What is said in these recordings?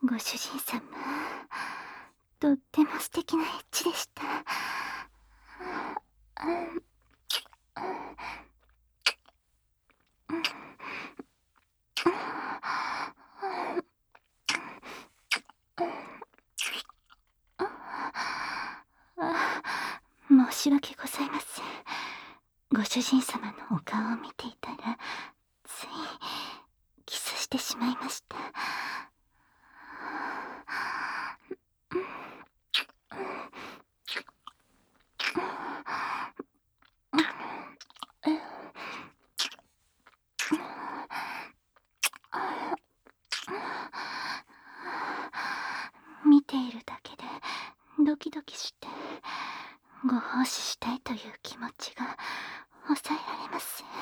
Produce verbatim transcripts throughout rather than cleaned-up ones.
ご主人様、とっても素敵なエッチでした。申し訳ございません。ご主人様のお顔を見ていたら、ついキスしてしまいました。見ているだけでドキドキして、ご奉仕したいという気持ちが抑えられません。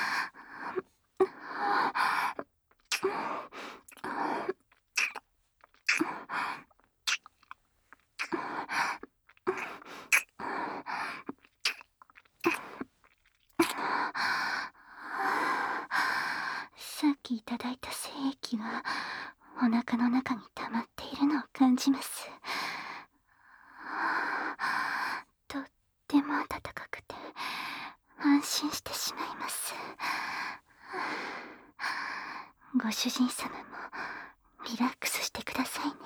さっきいただいた精液がお腹の中に溜まっているのを感じます。とっても温かくて安心してしまいます。ご主人様もリラックスしてくださいね。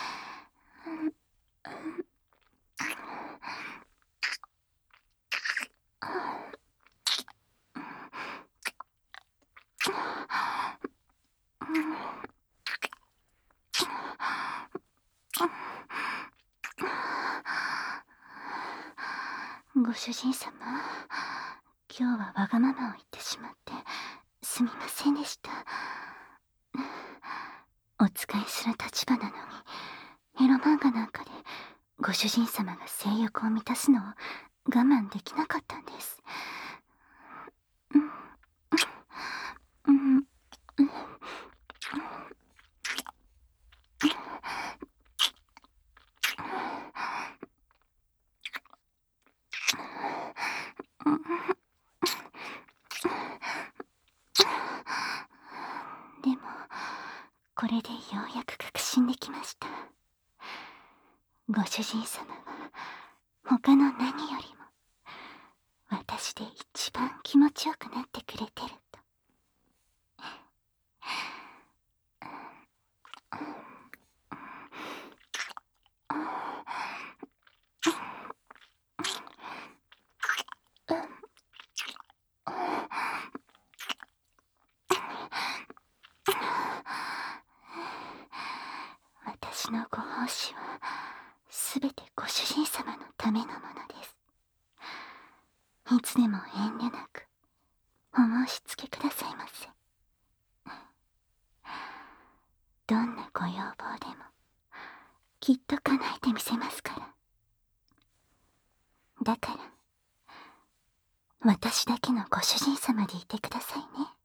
ご主人様、今日はわがままを言ってしまってすみませんでした。お仕えする立場なのに、エロ漫画なんかでご主人様が性欲を満たすのを我慢できなかったんです。うん、うん、でもこれでようやく確信できました。ご主人様は他の何よりも私で一番気持ちよくなってくれてると。私のご奉仕はすべてご主人様のためのものです。いつでも遠慮なくお申し付けくださいませ。どんなご要望でもきっと叶えてみせますから。だから私だけのご主人様でいてくださいね。